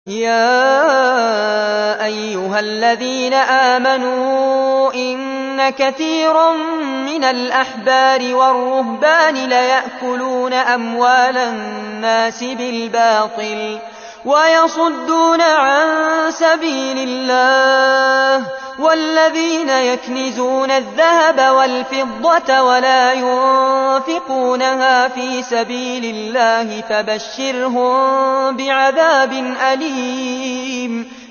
يَا أَيُّهَا الَّذِينَ آمَنُوا إِنَّ كَثِيرًا مِّنَ الْأَحْبَارِ وَالرُّهْبَانِ لَيَأْكُلُونَ أَمْوَالَ النَّاسِ بِالْبَاطِلِ وَيَصُدُّونَ عَن سَبِيلِ اللَّهِ ۗ وَالَّذِينَ يَكْنِزُونَ الذَّهَبَ وَالْفِضَّةَ وَلَا يُنفِقُونَهَا فِي سَبِيلِ اللَّهِ فَبَشِّرْهُم بِعَذَابٍ أَلِيمٍ